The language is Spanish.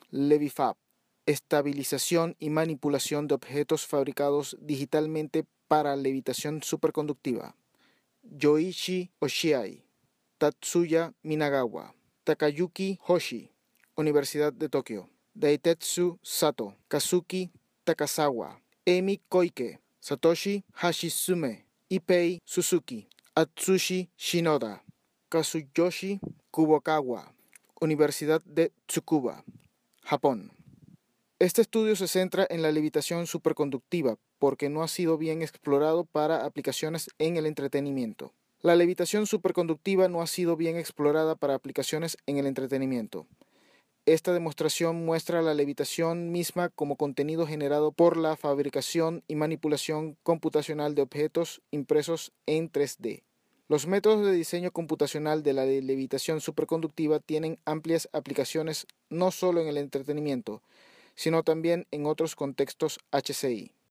LeviFab, estabilización y manipulación de objetos fabricados digitalmente para levitación superconductiva. Yoichi Oshiai, Tatsuya Minagawa, Takayuki Hoshi, Universidad de Tokio. Daitetsu Sato, Kazuki Takasawa, Emi Koike, Satoshi Hashisume, Ipei Suzuki, Atsushi Shinoda, Kazuyoshi Kubokawa, Universidad de Tsukuba, Japón. Este estudio se centra en la levitación superconductiva porque no ha sido bien explorado para aplicaciones en el entretenimiento. La levitación superconductiva no ha sido bien explorada para aplicaciones en el entretenimiento. Esta demostración muestra la levitación misma como contenido generado por la fabricación y manipulación computacional de objetos impresos en 3D. Los métodos de diseño computacional de la levitación superconductiva tienen amplias aplicaciones no solo en el entretenimiento, sino también en otros contextos HCI.